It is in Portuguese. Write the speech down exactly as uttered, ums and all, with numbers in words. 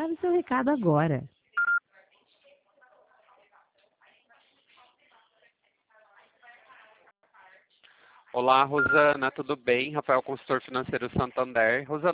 Grave seu recado agora. Olá, Rosana, tudo bem? Rafael, consultor financeiro Santander. Rosana,